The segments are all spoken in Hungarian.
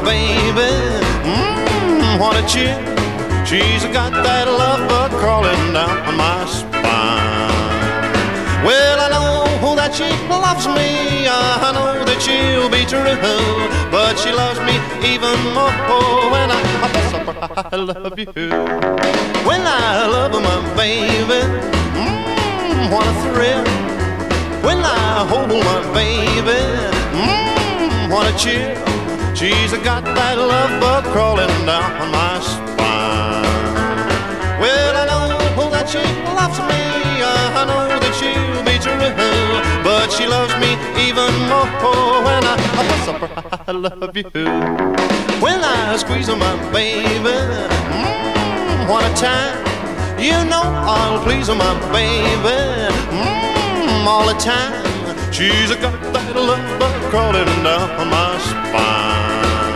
baby. What a chick. She's got that love bug crawling down my spine. Well, I know that she loves me, I know that she'll be true, but she loves me even more when I bless her, I love you. When I love my baby, what a thrill. When I hold my baby, what a chill. She's got that love bug crawling down my spine. Well, I know that she loves me, I know that she'll be true, but she loves me even more when I bless her, I love you. When I squeeze my baby, what a time. You know I'll please my baby, all the time. She's got that love bug crawling down my spine.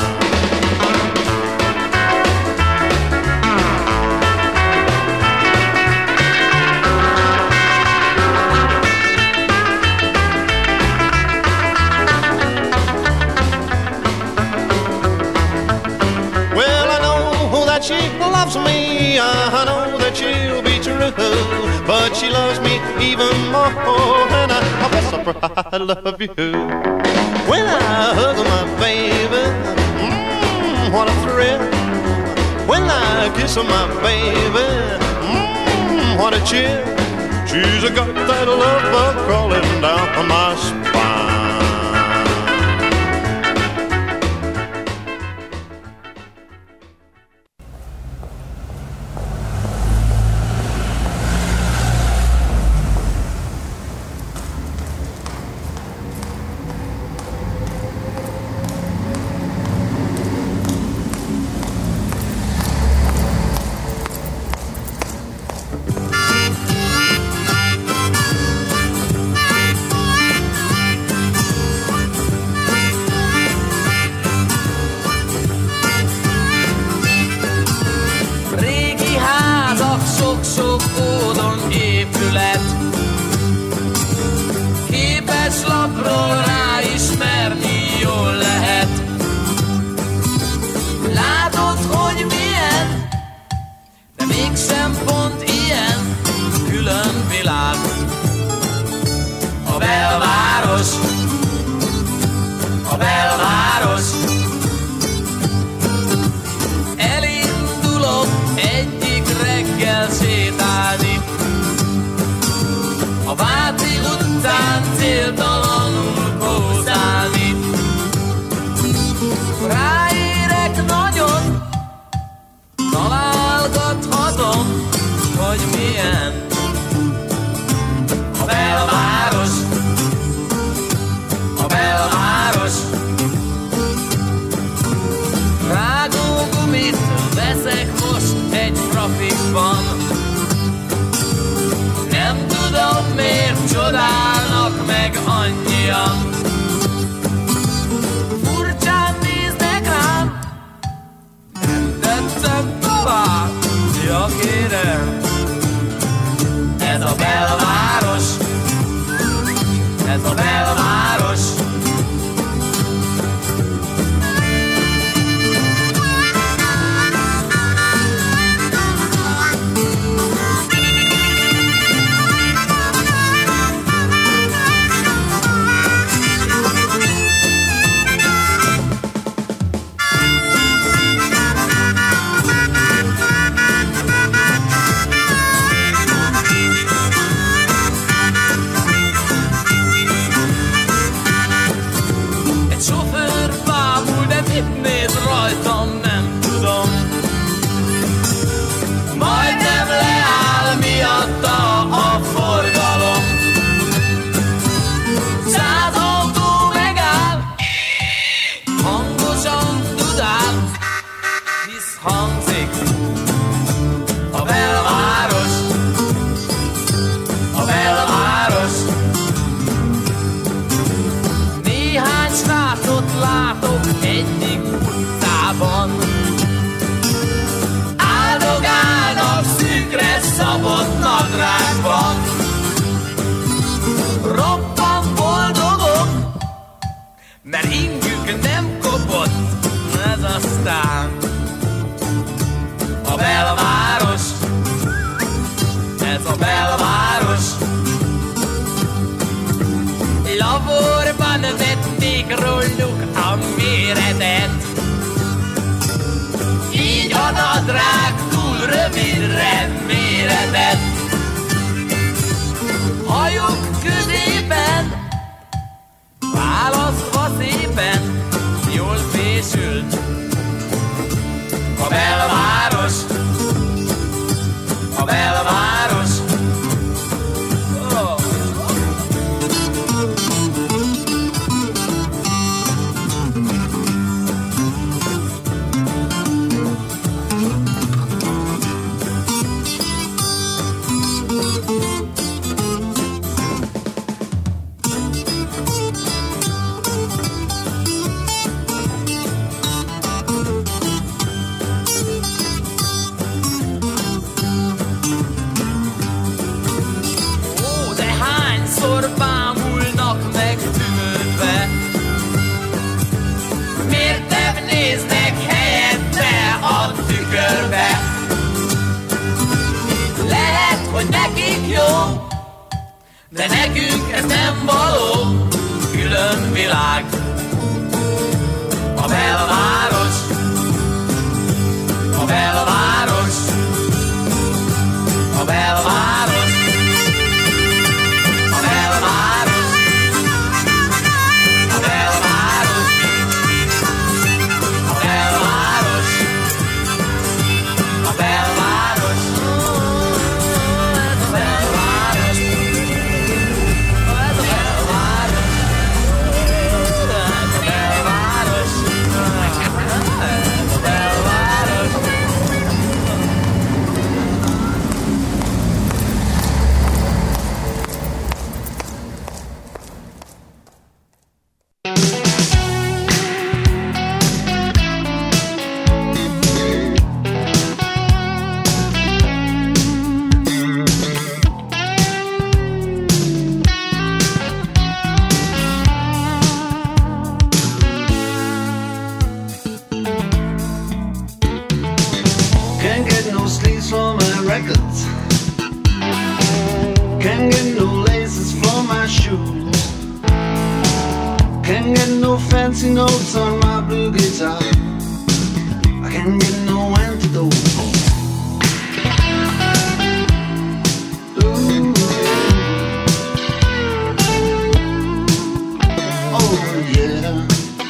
Well, I know that she loves me, I know that she'll be true, but she loves me even more when I bless her, I love you. When I hug my baby, what a thrill. When I kiss my baby, what a chill. She's got that love bug crawling down my spine. Sok módon épület, képes lapról ráismerni jól lehet. Látod, hogy milyen, de mégsem pont ilyen, külön világ. A belváros, a belváros. Elindulok egyik reggel sétálni, a Váci utcán céltalanul kószálni. Ráérek nagyon, találgathatom, hogy milyen a belváros, a belváros. Rágógumit veszek most egy trafikban, nem tudom miért csodálnak meg annyian. Furcsán néznek rám, nem tetszem tovább, ja kérem. Ez a belváros, ez a belváros. Laborban vették róluk a méretet. Így a nadrág túl rövidre méretett. Hajuk középen, választva szépen, jól fésült a belváros, a belváros. Oh. Bámulnak meg tűnődve. Miért nem néznek helyette a tükörbe? Lehet, hogy nekik jó, de nekünk ez nem való. Külön világ a belváros, a belváros, a belváros. Can't get no laces for my shoes. Can't get no fancy notes on my blue guitar. I can't get no antidote for. Ooh. Oh yeah.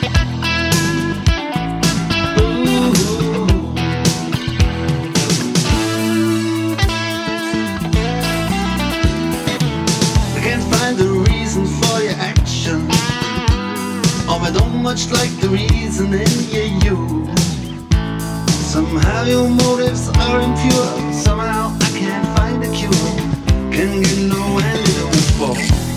I don't much like the reasoning you use. Somehow your motives are impure. Somehow I can't find a cure. Can't get no antidote for.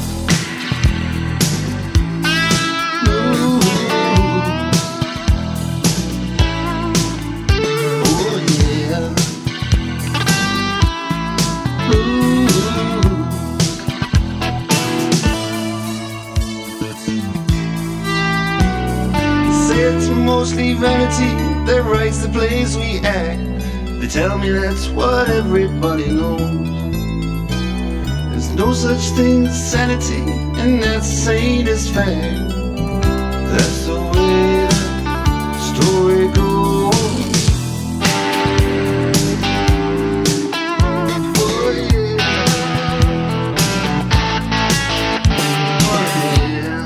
Oh yeah. It's mostly vanity that writes the plays we act. They tell me that's what everybody knows. There's no such thing as sanity, and that's sane as fact. That's the way the story goes. Oh yeah. Oh yeah.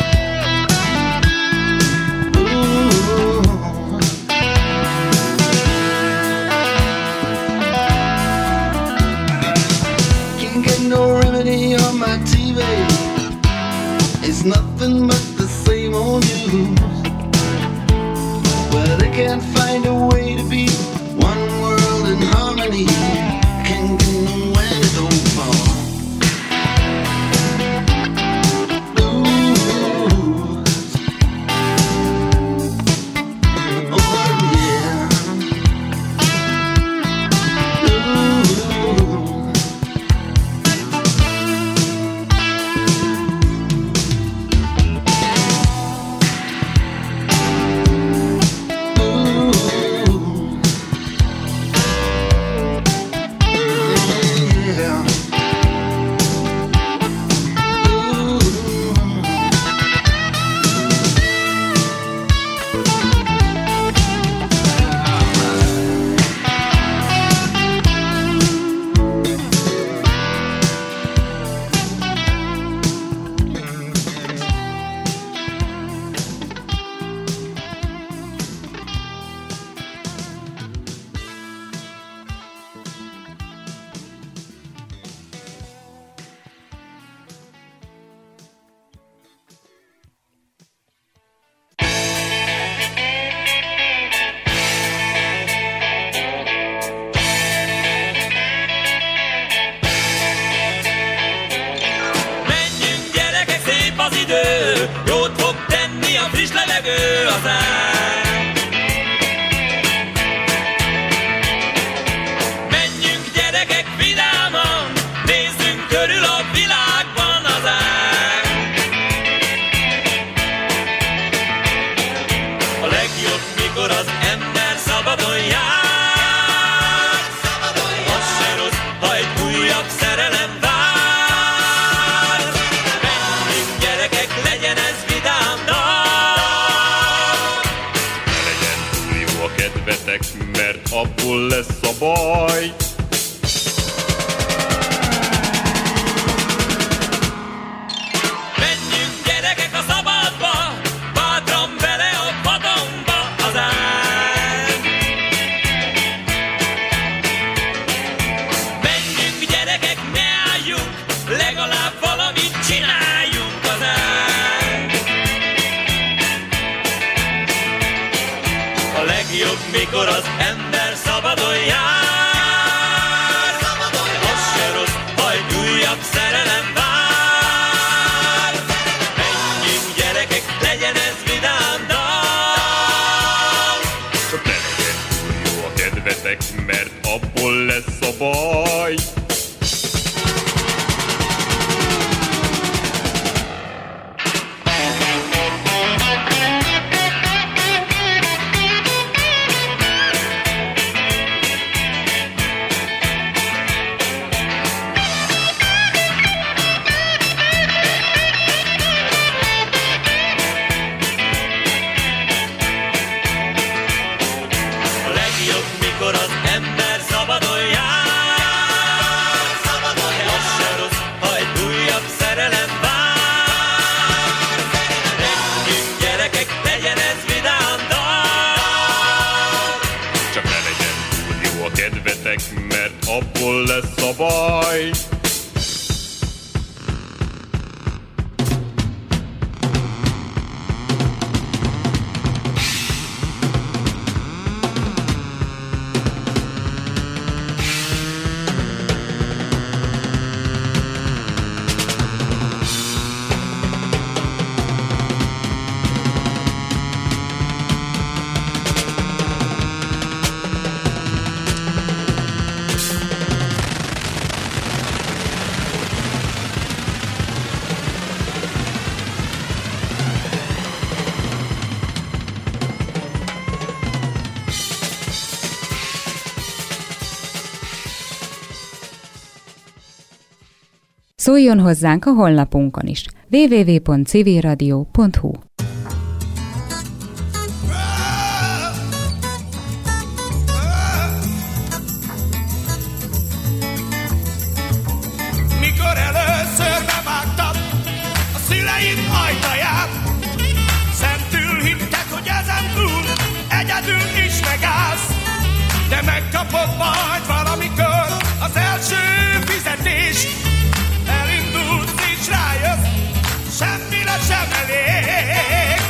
No remedy on my TV. It's nothing but the same old news. Well, they can't find a way to be one world in harmony. Can't get no antidote for. idő, jót fog tenni a friss levegő hazánk. Menjünk gyerekek vidáman, nézzünk körül a világban hazánk. A legjobb, mikor az ember szabadon jár. Az se rossz, ha egy újabb szerelem vár. Menjünk gyerekek, legyen ez vidám dal. Ne legyen túl jó a kedvetek, mert abból lesz a baj. Menjünk gyerekek a szabadba, bátran bele a vadonba hazánk. Menjünk gyerekek, ne álljunk, legalább valamit csináljunk hazánk. A legjobb, mikor az ember szabadon jár. Az se rossz, ha egy újabb szerelem vár. Menjünk gyerekek, legyen ez vidám dal. Csak ne legyen túl jó a kedvetek, mert abból lesz a baj. A legjobb, mikor az ember szabadon jár. Az se rossz, ha egy újabb szerelem vár. Menjünk gyerekek, legyen ez vidám dal. Csak ne legyen túl jó a kedvetek, mert abból lesz a baj. Szóljon hozzánk a honlapunkon is. www.civilradio.hu. Mikor először bevágtad a szüleid ajtaját, szentül hitted, hogy ezen túl egyedül is megállsz, de megkapod majd valamikor az első fizetés. Elindulsz és rájössz, semmire sem elég.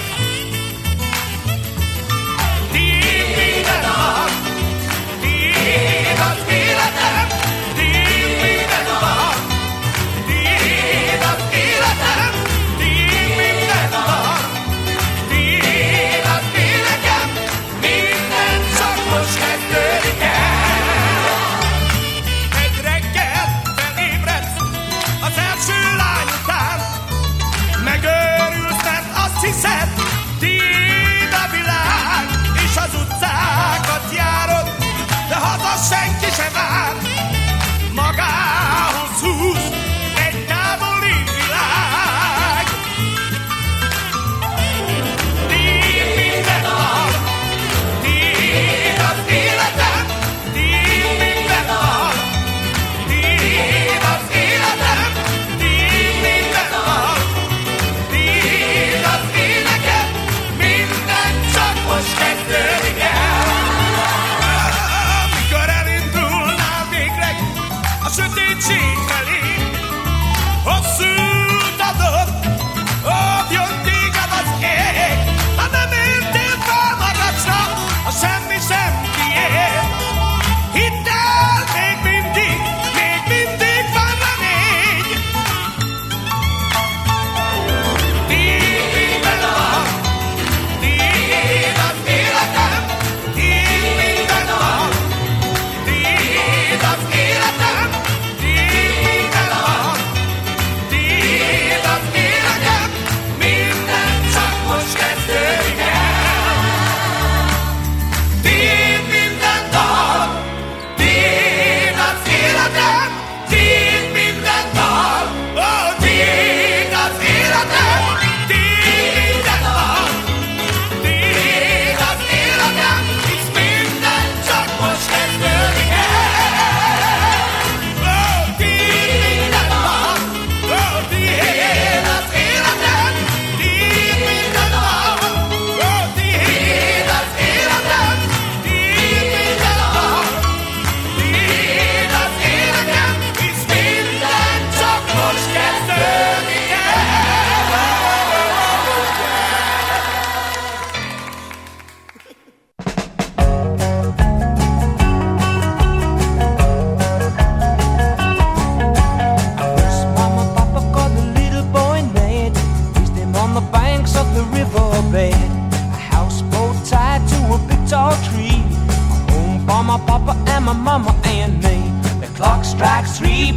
Tiéd minden van, tiéd az életem, tiéd minden van, tiéd az életem, tiéd minden van, tiéd az életem, minden csak most kezdődik el.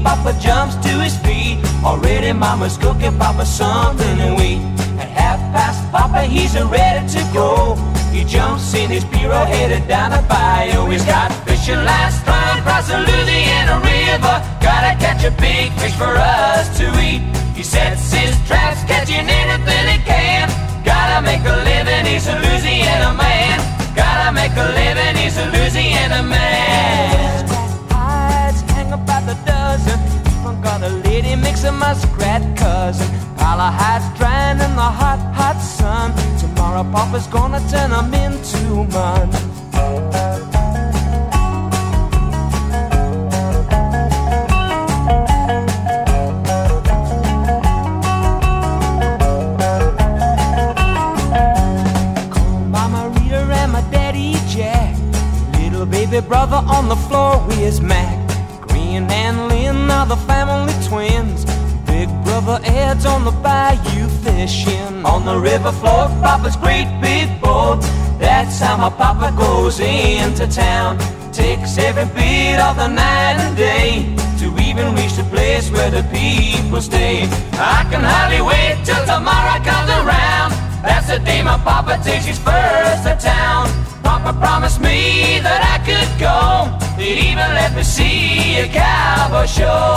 Papa jumps to his feet. Already Mama's cooking Papa something to eat. At 1:30, Papa, he's ready to go. He jumps in his Piro headed down the bayou. He's got fishing lines strung across the Louisiana River. Gotta catch a big fish for us to eat. He sets his traps, catching anything he can. Gotta make a living, he's a Louisiana man. Gotta make a living, he's a Louisiana man. Hides hang about the dozen. Even got a lady mix of muskrat cousin. Pile of hides drying in the hot, hot sun. Tomorrow Papa's gonna turn them into mud. Baby brother on the floor with his Mac. Green and Lynn are the family twins. Big brother Ed's on the bayou fishing. On the river float, Papa's great big boat. That's how my Papa goes into town. Takes every bit of the night and day to even reach the place where the people stay. I can hardly wait till tomorrow comes around. That's the day my Papa takes his first to town. Papa promised me that I could go. He'd even let me see a cowboy show.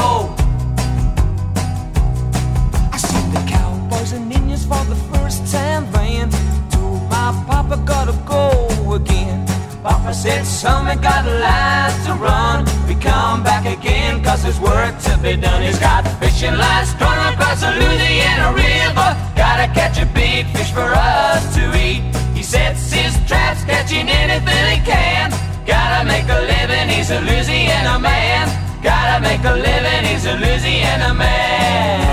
I seen the cowboys and Indians for the first time then. Told my Papa gotta go again. Papa said, son, we got lines to run. We come back again cause there's work to be done. He's got fishing lines strung across the Louisiana River. Gotta catch a big fish for us to eat. He sets his traps, catching anything he can. Gotta make a living, he's a Louisiana man. Gotta make a living, he's a Louisiana man.